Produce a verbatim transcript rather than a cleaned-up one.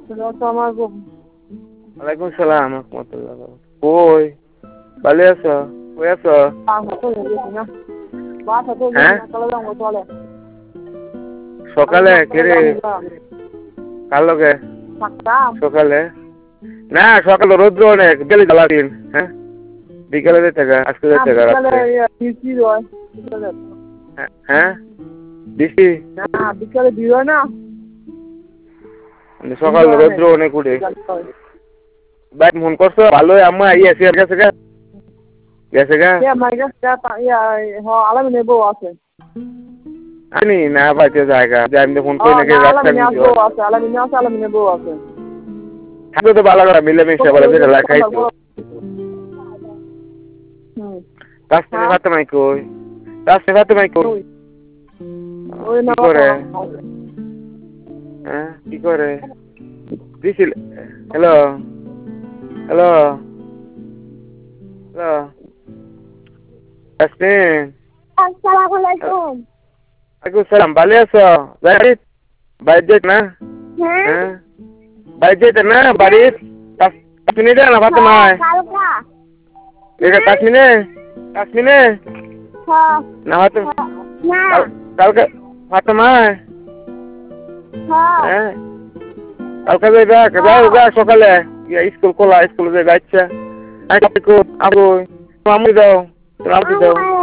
Assalamualaikum. Waalaikumsalam warahmatullahi wabarakatuh. Koi, ভালো আছো? কই আছো? হ্যাঁ? সকালে কেরে কার লগে? সকালে না সকালে রোদ্র অনেক বিকেলে জ্বালা দিন হ্যাঁ বিকেলে যেতে গা আজকে যেতে গা রাত্রে হ্যাঁ বৃষ্টি বিকালে দিও না সকালে রোদ্র অনেক উঠে বাইক মন করছো ভালো আম্মা আই আছে গেছে গা গেছে গা আলামিনের বউ আছে আনি না পাইতে জায়গা যে আমি ফোন করে নাকি রাস্তা আছে আলামিনের আছে আলামিনের বউ আছে থাকলে তো ভালো করে মিলেমিশে বলে যেটা লেখাই তো রাস্তায় ফাতে মাই কই রাস্তায় ফাতে মাই কই ওই না কি করে হ্যাঁ কি করে দিছিল হ্যালো হ্যালো হ্যালো আসেন আসসালামু আলাইকুম আলাইকুম সালাম ভালো আছো বাড়ি বাড়ি যেত না হ্যাঁ বাড়ি যেত না বাড়ি কাশ্মীরে যা না ফাতে মাই এটা কাশ্মীরে কাশ্মীরে না হয়তো কালকে ফাতে মাই হ্যাঁ কালকে যাইবা যাও যা সকালে স্কুল খোলা স্কুলে যাই বাচ্চা আবু আবু মামু দাও মামু দাও